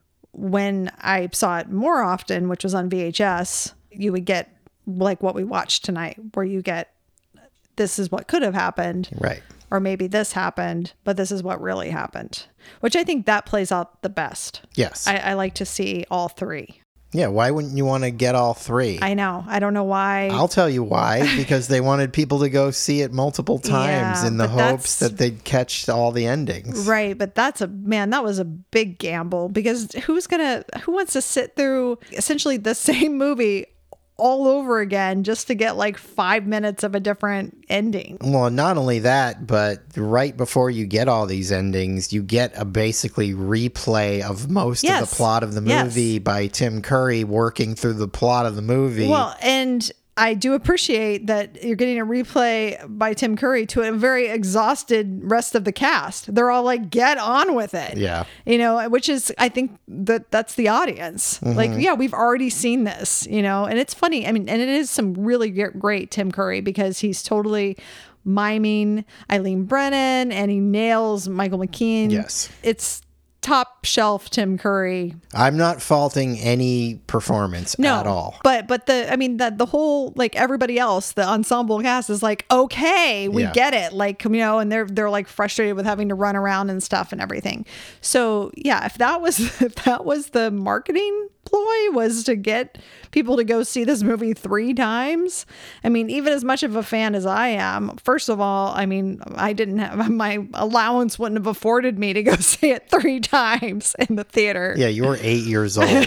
when I saw it more often, which was on VHS, you would get like what we watched tonight, where you get, this is what could have happened. Right. Or maybe this happened, but this is what really happened, which I think that plays out the best. Yes. I like to see all 3. Yeah, why wouldn't you want to get all 3? I know. I don't know why. I'll tell you why. Because they wanted people to go see it multiple times in the hopes that they'd catch all the endings. Right. But that was a big gamble, because who wants to sit through essentially the same movie all over again just to get like 5 minutes of a different ending? Well, not only that, but right before you get all these endings, you get a basically replay of most of the plot of the movie by Tim Curry working through the plot of the movie. Well, and I do appreciate that you're getting a replay by Tim Curry to a very exhausted rest of the cast. They're all like, get on with it. Yeah. Which is, I think that's the audience. Mm-hmm. Like, yeah, we've already seen this, and it's funny. I mean, and it is some really great Tim Curry, because he's totally miming Eileen Brennan and he nails Michael McKean. Yes. It's top shelf Tim Curry. I'm not faulting any performance at all. But the whole, like, everybody else, the ensemble cast is like, okay, we get it. Like, and they're like frustrated with having to run around and stuff and everything. So yeah, if that was the marketing ploy, was to get people to go see this movie 3 times. I mean, even as much of a fan as I am, first of all, I mean, I didn't have, my allowance wouldn't have afforded me to go see it 3 times in the theater. Yeah, you were 8 years old.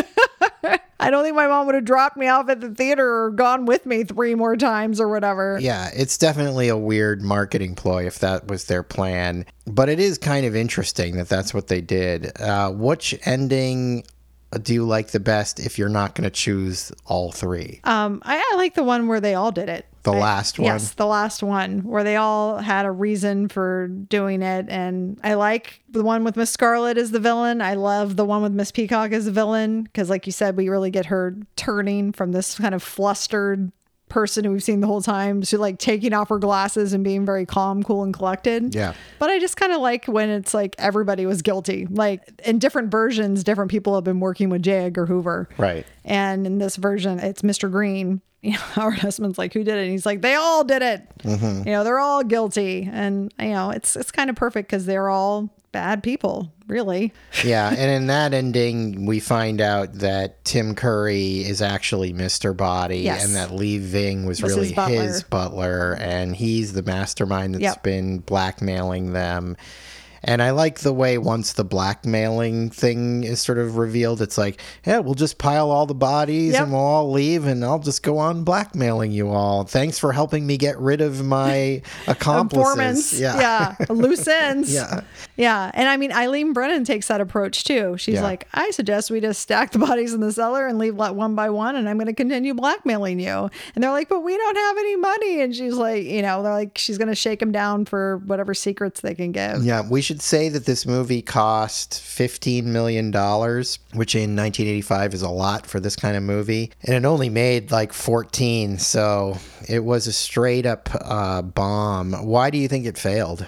I don't think my mom would have dropped me off at the theater or gone with me 3 more times or whatever. Yeah, it's definitely a weird marketing ploy if that was their plan. But it is kind of interesting that that's what they did. Which ending do you like the best if you're not going to choose all 3? I like the one where they all did it. The last one? Yes, the last one where they all had a reason for doing it. And I like the one with Miss Scarlet as the villain. I love the one with Miss Peacock as the villain, because like you said, we really get her turning from this kind of flustered person who we've seen the whole time to like taking off her glasses and being very calm, cool, and collected. Yeah. But I just kind of like when it's like everybody was guilty. Like in different versions, different people have been working with J. Edgar Hoover. Right. And in this version, it's Mr. Green. Howard Husband's like, who did it? And he's like, they all did it. Mm-hmm. They're all guilty. And, it's kind of perfect because they're all bad people, really. Yeah. And in that ending, we find out that Tim Curry is actually Mr. Body, and that Lee Ving was really his butler. And he's the mastermind that's been blackmailing them. And I like the way once the blackmailing thing is sort of revealed, it's like, yeah, we'll just pile all the bodies and we'll all leave and I'll just go on blackmailing you all. Thanks for helping me get rid of my accomplices. Yeah. Loose ends. Yeah. Yeah. And I mean, Eileen Brennan takes that approach too. She's like, I suggest we just stack the bodies in the cellar and leave one by one, and I'm going to continue blackmailing you. And they're like, but we don't have any money. And she's like, they're like, she's going to shake them down for whatever secrets they can give. Yeah. We should say that this movie cost $15 million, which in 1985 is a lot for this kind of movie. And it only made like 14. So it was a straight up bomb. Why do you think it failed?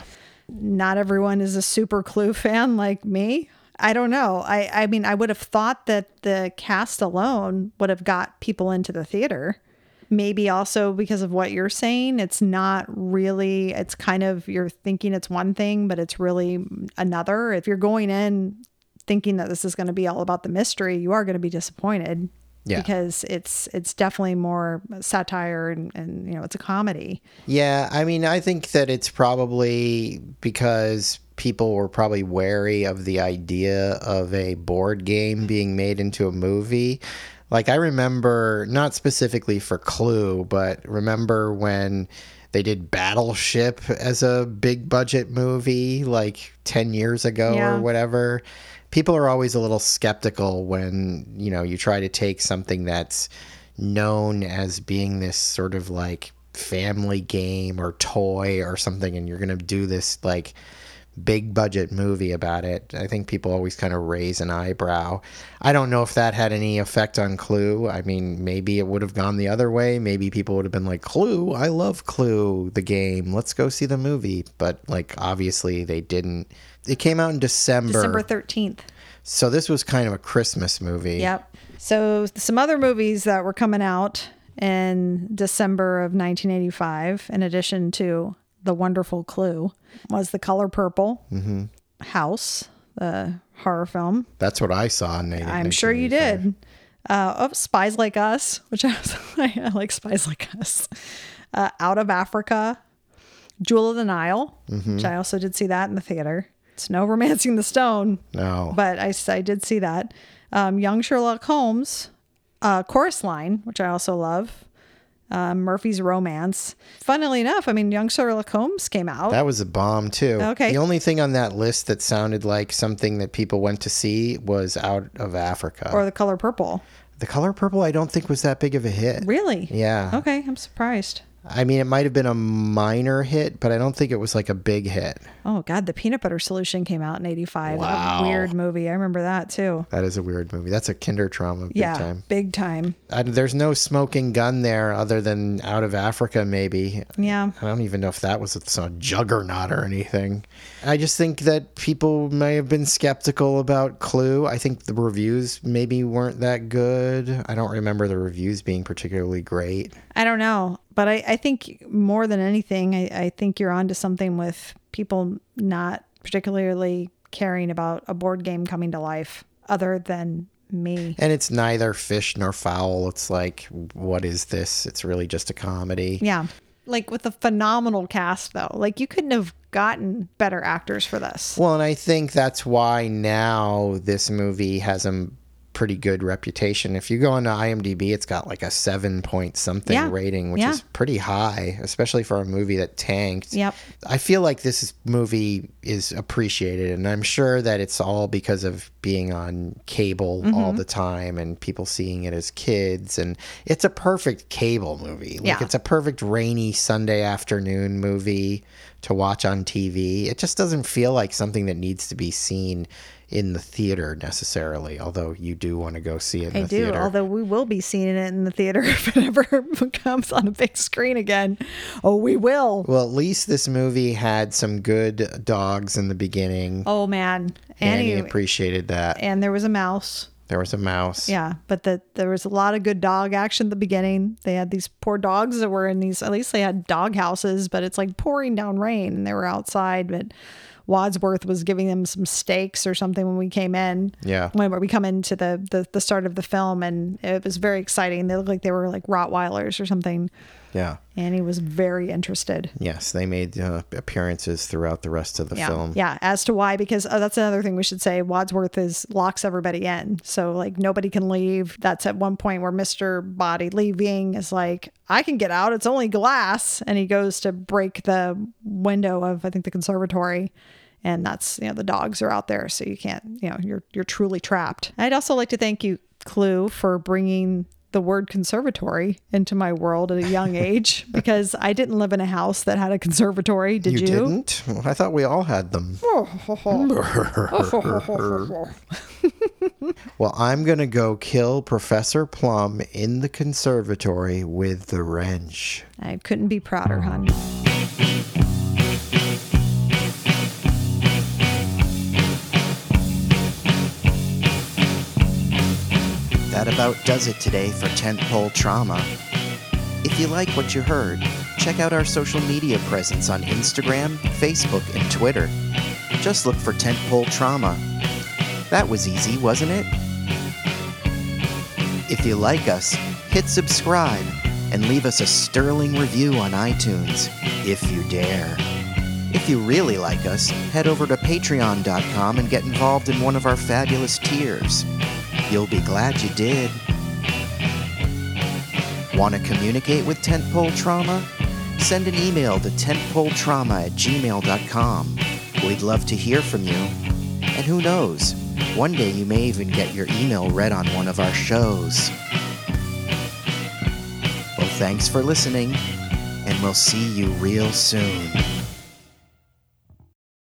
Not everyone is a super Clue fan like me. I don't know. I mean, I would have thought that the cast alone would have got people into the theater. Maybe also because of what you're saying, it's not really, it's kind of, you're thinking it's one thing, but it's really another. If you're going in thinking that this is going to be all about the mystery, you are going to be disappointed. Yeah. Because it's definitely more satire and it's a comedy. Yeah, I mean, I think that it's probably because people were probably wary of the idea of a board game being made into a movie. Like, I remember, not specifically for Clue, but remember when they did Battleship as a big budget movie like 10 years ago or whatever. People are always a little skeptical when, you try to take something that's known as being this sort of like family game or toy or something, and you're going to do this like big budget movie about it. I think people always kind of raise an eyebrow. I don't know if that had any effect on Clue. I mean, maybe it would have gone the other way. Maybe people would have been like, Clue, I love Clue, the game. Let's go see the movie. But like, obviously they didn't. It came out in December 13th. So this was kind of a Christmas movie. Yep. So some other movies that were coming out in December of 1985, in addition to The Wonderful Clue, was The Color Purple, House, the horror film. That's what I saw in I'm sure you did. Spies Like Us, which I like Spies Like Us. Out of Africa, Jewel of the Nile, which I also did see that in the theater. It's no Romancing the Stone. No. But I did see that. Young Sherlock Holmes, Chorus Line, which I also love. Murphy's Romance. Funnily enough, I mean, Young Sherlock Holmes came out. That was a bomb, too. Okay. The only thing on that list that sounded like something that people went to see was Out of Africa. Or The Color Purple. The Color Purple, I don't think was that big of a hit. Really? Yeah. Okay, I'm surprised. I mean, it might have been a minor hit, but I don't think it was like a big hit. Oh, God. The Peanut Butter Solution came out in 85. Wow. A weird movie. I remember that, too. That is a weird movie. That's a kinder trauma big time. Big time. There's no smoking gun there other than Out of Africa, maybe. Yeah. I don't even know if that was some juggernaut or anything. I just think that people may have been skeptical about Clue. I think the reviews maybe weren't that good. I don't remember the reviews being particularly great. I don't know. But I think more than anything, I think you're onto something with people not particularly caring about a board game coming to life other than me. And it's neither fish nor fowl. It's like, what is this? It's really just a comedy. Yeah. Like with a phenomenal cast, though. Like you couldn't have gotten better actors for this. Well, and I think that's why now this movie has a pretty good reputation. If you go onto IMDb, it's got like a 7 point something rating, which is pretty high, especially for a movie that tanked. Yep. I feel like this movie is appreciated, and I'm sure that it's all because of being on cable all the time and people seeing it as kids. And it's a perfect cable movie. Like it's a perfect rainy Sunday afternoon movie to watch on TV. It just doesn't feel like something that needs to be seen in the theater necessarily, although you do want to go see it in the theater. Although we will be seeing it in the theater if it ever comes on a big screen again. Oh, we will. Well, at least this movie had some good dogs in the beginning. Oh, man. Annie appreciated that. And there was a mouse. There was a mouse. Yeah, but there was a lot of good dog action at the beginning. They had these poor dogs that were in these, at least they had dog houses, but it's like pouring down rain and they were outside, but Wadsworth was giving them some steaks or something when we came in. Yeah. When we come into the start of the film, and it was very exciting. They looked like they were like Rottweilers or something. Yeah. And he was very interested. Yes, they made appearances throughout the rest of the film. Yeah, as to why, because that's another thing we should say. Wadsworth locks everybody in. So like nobody can leave. That's at one point where Mr. Body leaving is like, I can get out. It's only glass. And he goes to break the window of, I think, the conservatory. And that's, the dogs are out there. So you can't, you're truly trapped. I'd also like to thank you, Clue, for bringing the word conservatory into my world at a young age, because I didn't live in a house that had a conservatory. Did you? You didn't? Well, I thought we all had them. Well, I'm going to go kill Professor Plum in the conservatory with the wrench. I couldn't be prouder, hon. about does it today for Tentpole Trauma. If you like what you heard, check out our social media presence on Instagram, Facebook, and Twitter. Just look for Tentpole Trauma. That was easy, wasn't it? If you like us, hit subscribe and leave us a sterling review on iTunes, if you dare. If you really like us, head over to patreon.com and get involved in one of our fabulous tiers. You'll be glad you did. Want to communicate with Tentpole Trauma? Send an email to tentpoletrauma@gmail.com. We'd love to hear from you. And who knows, one day you may even get your email read on one of our shows. Well, thanks for listening, and we'll see you real soon.